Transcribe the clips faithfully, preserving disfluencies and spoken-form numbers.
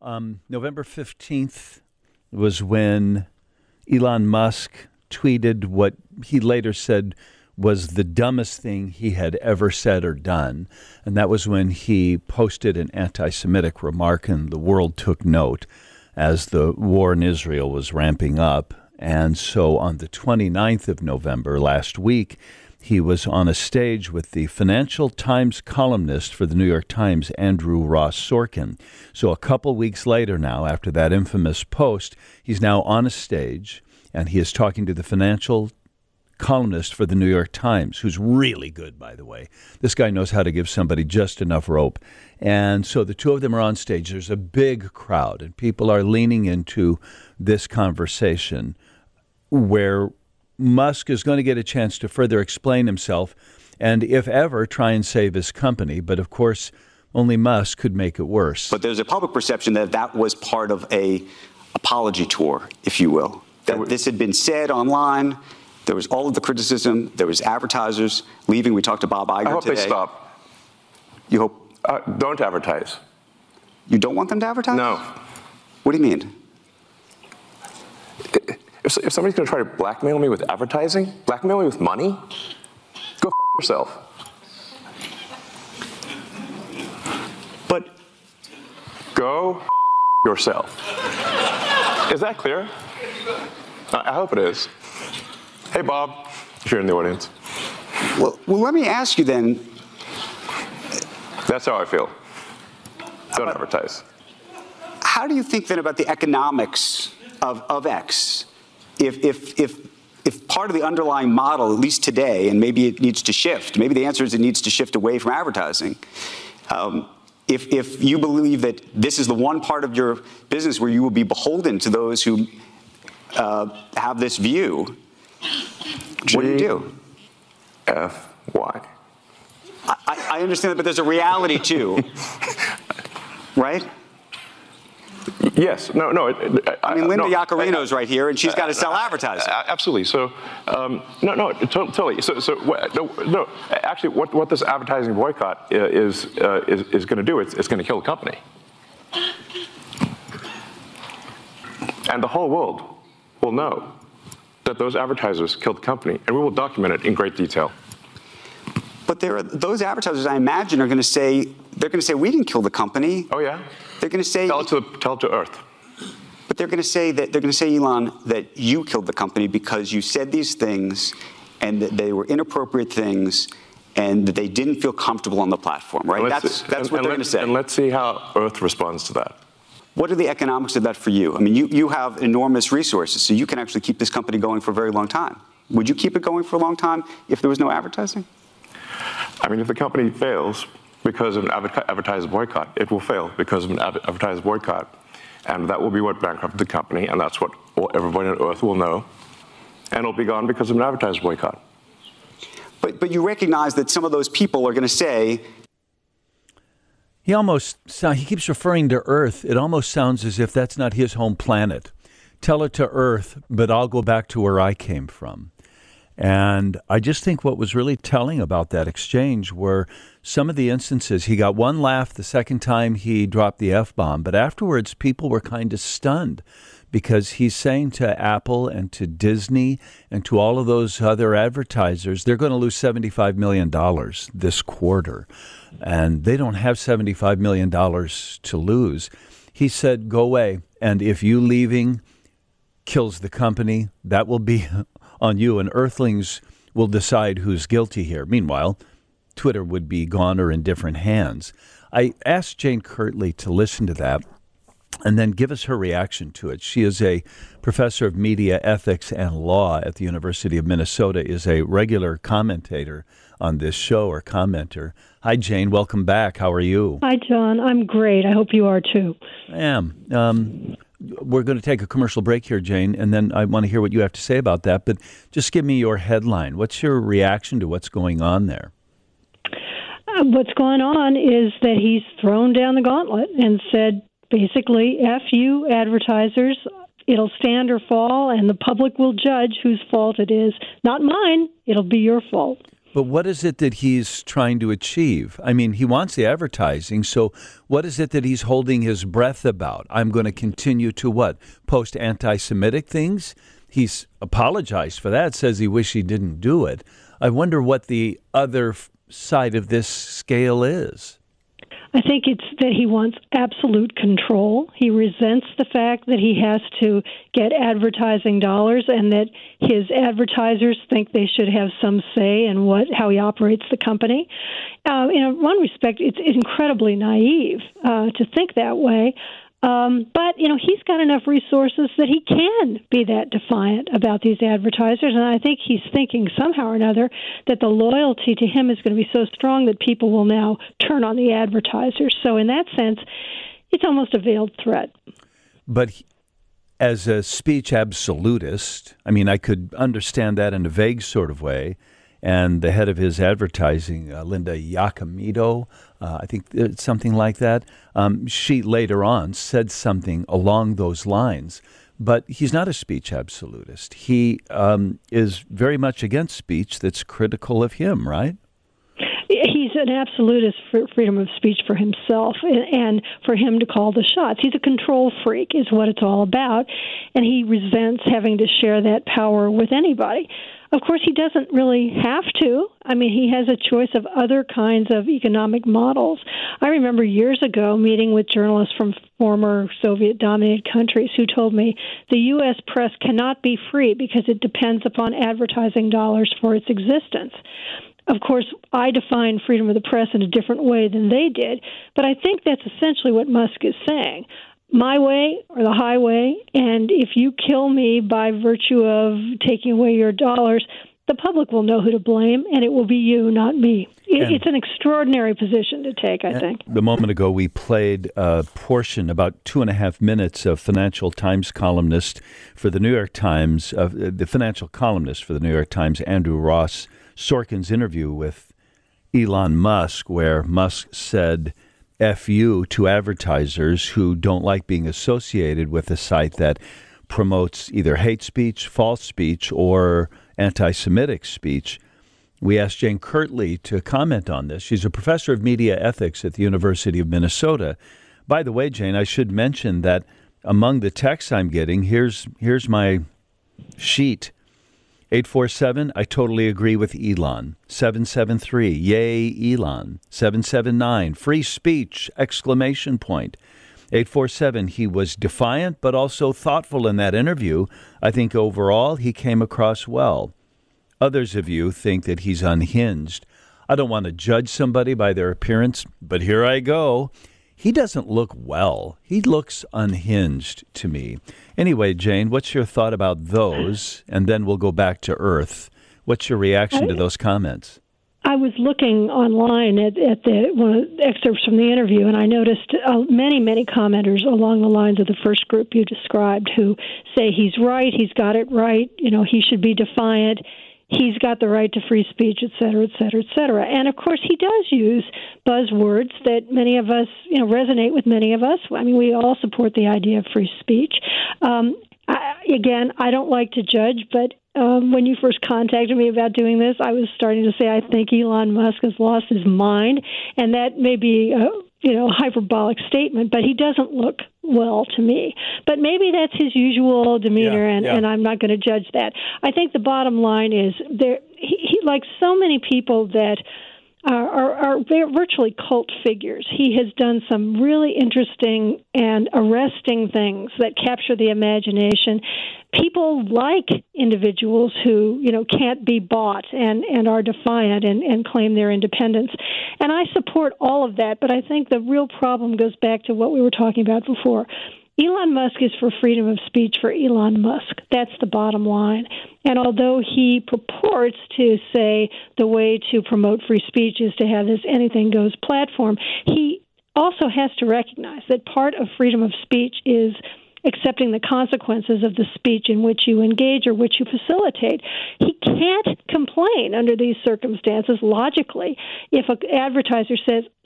Um, November fifteenth was when Elon Musk tweeted what he later said was the dumbest thing he had ever said or done. And that was when he posted an anti-Semitic remark, and the world took note as the war in Israel was ramping up. And so on the twenty-ninth of November last week, he was on a stage with the Financial Times columnist for the New York Times, Andrew Ross Sorkin. So a couple weeks later now, after that infamous post, he's now on a stage, and he is talking to the financial columnist for the New York Times, who's really good, by the way. This guy knows how to give somebody just enough rope. And so the two of them are on stage. There's a big crowd, and people are leaning into this conversation where Musk is going to get a chance to further explain himself and, if ever, try and save his company. But, of course, only Musk could make it worse. But there's a public perception that that was part of a apology tour, if you will, that this had been said online. There was all of the criticism. There was advertisers leaving. We talked to Bob Iger I hope today. they stop. You hope? Uh, don't advertise. You don't want them to advertise? No. What do you mean? If, if somebody's going to try to blackmail me with advertising, blackmail me with money, go f*** yourself. But go f*** yourself. Is that clear? I, I hope it is. Hey, Bob, if you're in the audience. Well, well, let me ask you then. That's how I feel. Don't advertise. How do you think then about the economics of, of X? If, if, if, if part of the underlying model, at least today, and maybe it needs to shift, maybe the answer is it needs to shift away from advertising. Um, if, if you believe that this is the one part of your business where you will be beholden to those who uh, have this view, what do you do? F Y. I, I understand that, but there's a reality too, right? Yes. No, no. It, I, I mean, Linda no, Yaccarino's right here, and she's got to sell advertising. Absolutely. So, um, no, no, totally. So, so no, no. Actually, what, what this advertising boycott is uh, is, is going to do, it's, it's going to kill the company. And the whole world will know that those advertisers killed the company, and we will document it in great detail. But there are, those advertisers, I imagine, are going to say, they're going to say, we didn't kill the company. Oh, yeah? They're going to say... Tell it to, tell it to Earth. But they're going to say that, they're going to say, Elon, that you killed the company because you said these things, and that they were inappropriate things, and that they didn't feel comfortable on the platform, right? That's, that's and, what and they're going to say. And let's see how Earth responds to that. What are the economics of that for you? I mean, you, you have enormous resources, so you can actually keep this company going for a very long time. Would you keep it going for a long time if there was no advertising? I mean, if the company fails because of an advertiser boycott, it will fail because of an advertiser boycott. And that will be what bankrupted the company, and that's what everybody on Earth will know. And it'll be gone because of an advertiser boycott. But, but you recognize that some of those people are going to say... He almost, he keeps referring to Earth. It almost sounds as if that's not his home planet. Tell it to Earth, but I'll go back to where I came from. And I just think what was really telling about that exchange were some of the instances. He got one laugh the second time he dropped the F-bomb, but afterwards people were kind of stunned because he's saying to Apple and to Disney and to all of those other advertisers, they're going to lose seventy-five million dollars this quarter. And they don't have seventy-five million dollars to lose. He said, go away. And if you leaving kills the company, that will be on you, and Earthlings will decide who's guilty here. Meanwhile, Twitter would be gone or in different hands. I asked Jane Kirtley to listen to that and then give us her reaction to it. She is a professor of media ethics and law at the University of Minnesota, is a regular commentator on this show or commenter. Hi, Jane. Welcome back. How are you? Hi, John. I'm great. I hope you are, too. I am. Um, we're going to take a commercial break here, Jane, and then I want to hear what you have to say about that. But just give me your headline. What's your reaction to what's going on there? Uh, what's going on is that he's thrown down the gauntlet and said, basically, F you advertisers. It'll stand or fall, and the public will judge whose fault it is. Not mine. It'll be your fault. But what is it that he's trying to achieve? I mean, he wants the advertising, so what is it that he's holding his breath about? I'm going to continue to what? Post anti-Semitic things? He's apologized for that, says he wished he didn't do it. I wonder what the other f- side of this scale is. I think it's that he wants absolute control. He resents the fact that he has to get advertising dollars and that his advertisers think they should have some say in what how he operates the company. Uh, in one respect, it's incredibly naive uh, to think that way. Um, but, you know, he's got enough resources that he can be that defiant about these advertisers. And I think he's thinking somehow or another that the loyalty to him is going to be so strong that people will now turn on the advertisers. So in that sense, it's almost a veiled threat. But he, as a speech absolutist, I mean, I could understand that in a vague sort of way. And the head of his advertising, uh, Linda Yacomito, uh, I think it's something like that, um, she later on said something along those lines. But he's not a speech absolutist. He um, is very much against speech that's critical of him, right? He's an absolutist for freedom of speech for himself and for him to call the shots. He's a control freak is what it's all about, and he resents having to share that power with anybody. Of course, he doesn't really have to. I mean, he has a choice of other kinds of economic models. I remember years ago meeting with journalists from former Soviet-dominated countries who told me the U S press cannot be free because it depends upon advertising dollars for its existence. Of course, I define freedom of the press in a different way than they did, but I think that's essentially what Musk is saying. My way or the highway, and if you kill me by virtue of taking away your dollars, the public will know who to blame, and it will be you, not me. It, it's an extraordinary position to take, I think. A moment ago, we played a portion, about two and a half minutes, of Financial Times columnist for the New York Times, uh, the financial columnist for the New York Times, Andrew Ross Sorkin's interview with Elon Musk, where Musk said F you to advertisers who don't like being associated with a site that promotes either hate speech, false speech, or anti-Semitic speech. We asked Jane Kirtley to comment on this. She's a professor of media ethics at the University of Minnesota. By the way, Jane, I should mention that among the texts I'm getting, here's here's my sheet. eight four seven, I totally agree with Elon. seven seven three, yay, Elon. seven seven nine, free speech, exclamation point. eight four seven, he was defiant but also thoughtful in that interview. I think overall he came across well. Others of you think that he's unhinged. I don't want to judge somebody by their appearance, but here I go. He doesn't look well. He looks unhinged to me. Anyway, Jane, what's your thought about those? And then we'll go back to Earth. What's your reaction to those comments? I was looking online at, at the one of the excerpts from the interview, and I noticed uh, many, many commenters along the lines of the first group you described who say he's right, he's got it right, you know, he should be defiant, he's got the right to free speech, et cetera, et cetera, et cetera. And, of course, he does use buzzwords that many of us, you know, resonate with many of us. I mean, we all support the idea of free speech. Um, I, again, I don't like to judge, but um, when you first contacted me about doing this, I was starting to say I think Elon Musk has lost his mind, and that may be a you know hyperbolic statement, but he doesn't look well to me. But maybe that's his usual demeanor, yeah, and, yeah. and I'm not going to judge that. I think the bottom line is there. He, he like so many people that are, are, are virtually cult figures. He has done some really interesting and arresting things that capture the imagination. People like individuals who, you know, can't be bought and, and are defiant and, and claim their independence. And I support all of that, but I think the real problem goes back to what we were talking about before. Elon Musk is for freedom of speech for Elon Musk. That's the bottom line. And although he purports to say the way to promote free speech is to have this anything goes platform, he also has to recognize that part of freedom of speech is accepting the consequences of the speech in which you engage or which you facilitate. He can't complain under these circumstances logically if an advertiser says,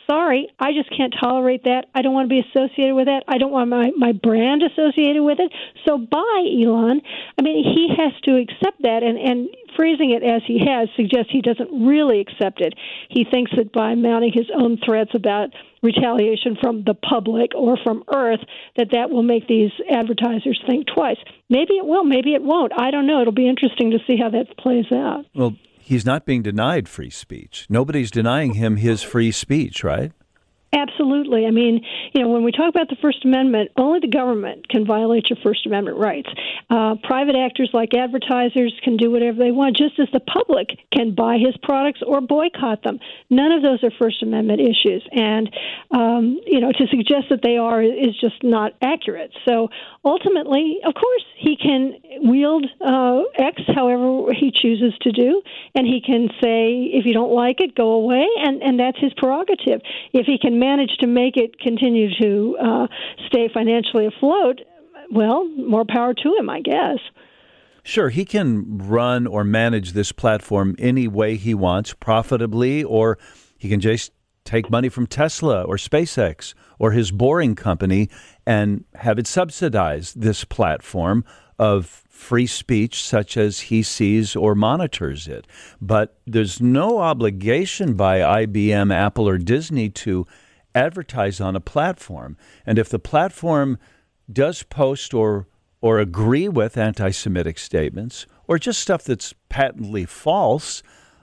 sorry, I just can't tolerate that. I don't want to be associated with that. I don't want my, my brand associated with it. So bye, Elon. I mean, he has to accept that, and, and phrasing it as he has suggests he doesn't really accept it. He thinks that by mounting his own threats about retaliation from the public or from Earth, that that will make these advertisers think twice. Maybe it will, maybe it won't. I don't know. It'll be interesting to see how that plays out. Well, he's not being denied free speech. Nobody's denying him his free speech, right? Absolutely. I mean, you know, when we talk about the First Amendment, only the government can violate your First Amendment rights. Uh, private actors like advertisers can do whatever they want, just as the public can buy his products or boycott them. None of those are First Amendment issues. And, um, you know, to suggest that they are is just not accurate. So ultimately, of course, he can wield uh, X however he chooses to do, and he can say, if you don't like it, go away, and, and that's his prerogative. If he can manage to make it continue to uh, stay financially afloat, well, more power to him, I guess. Sure, he can run or manage this platform any way he wants, profitably, or he can just take money from Tesla or SpaceX or his Boring Company and have it subsidize this platform of free speech such as he sees or monitors it. But there's no obligation by I B M, Apple, or Disney to advertise on a platform. And if the platform does post or or agree with anti-Semitic statements or just stuff that's patently false,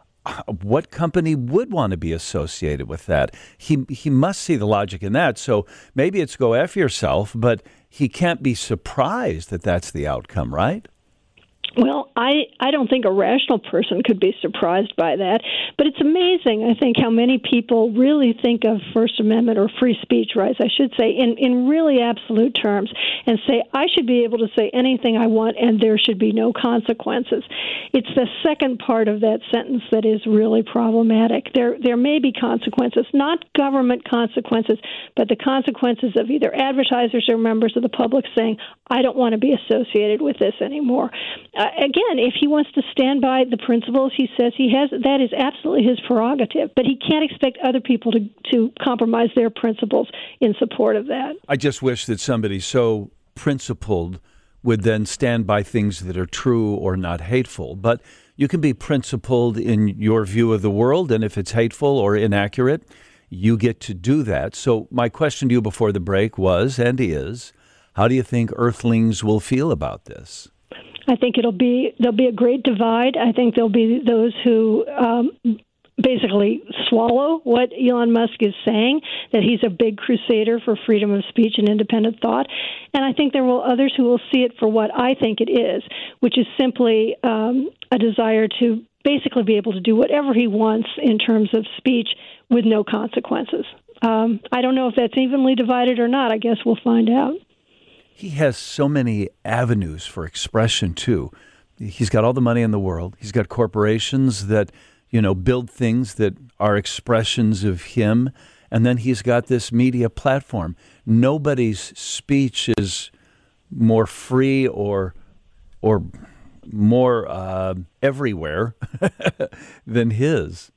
what company would want to be associated with that? He he must see the logic in that. So maybe it's go F yourself, but he can't be surprised that that's the outcome, right? Well, I, I don't think a rational person could be surprised by that. But it's amazing, I think, how many people really think of First Amendment or free speech rights, I should say, in, in really absolute terms, and say, I should be able to say anything I want and there should be no consequences. It's the second part of that sentence that is really problematic. There, there may be consequences, not government consequences, but the consequences of either advertisers or members of the public saying, I don't want to be associated with this anymore. Uh, again, if he wants to stand by the principles he says he has, that is absolutely his prerogative. But he can't expect other people to, to compromise their principles in support of that. I just wish that somebody so principled would then stand by things that are true or not hateful. But you can be principled in your view of the world, and if it's hateful or inaccurate, you get to do that. So my question to you before the break was, and is, how do you think Earthlings will feel about this? I think it'll be there'll be a great divide. I think there'll be those who um, basically swallow what Elon Musk is saying, that he's a big crusader for freedom of speech and independent thought. And I think there will others who will see it for what I think it is, which is simply um, a desire to basically be able to do whatever he wants in terms of speech with no consequences. Um, I don't know if that's evenly divided or not. I guess we'll find out. He has so many avenues for expression, too. He's got all the money in the world. He's got corporations that, you know, build things that are expressions of him. And then he's got this media platform. Nobody's speech is more free or or more uh, everywhere than his.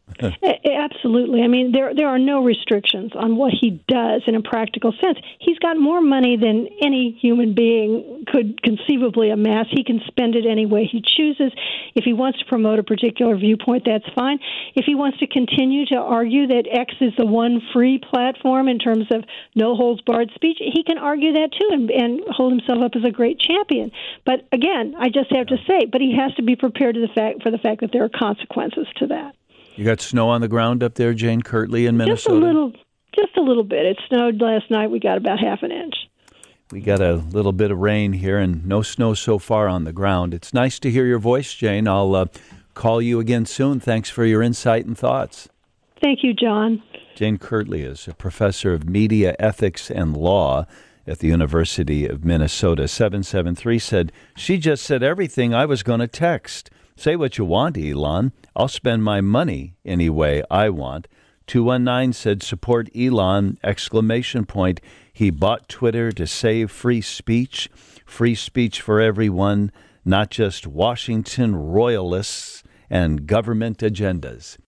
Absolutely. I mean, there there are no restrictions on what he does in a practical sense. He's got more money than any human being could conceivably amass. He can spend it any way he chooses. If he wants to promote a particular viewpoint, that's fine. If he wants to continue to argue that X is the one free platform in terms of no-holds-barred speech, he can argue that too and, and hold himself up as a great champion. But again, I just have to say, but he has to be prepared to the fact for the fact that there are consequences to that. You got snow on the ground up there, Jane Kirtley, in Minnesota? Just a little, just a little bit. It snowed last night. We got about half an inch. We got a little bit of rain here and no snow so far on the ground. It's nice to hear your voice, Jane. I'll uh, call you again soon. Thanks for your insight and thoughts. Thank you, John. Jane Kirtley is a professor of media ethics and law at the University of Minnesota. seven seven three said, she just said everything I was going to text. Say what you want, Elon. I'll spend my money any way I want. two one nine said, support Elon, exclamation point. He bought Twitter to save free speech. Free speech for everyone, not just Washington royalists and government agendas.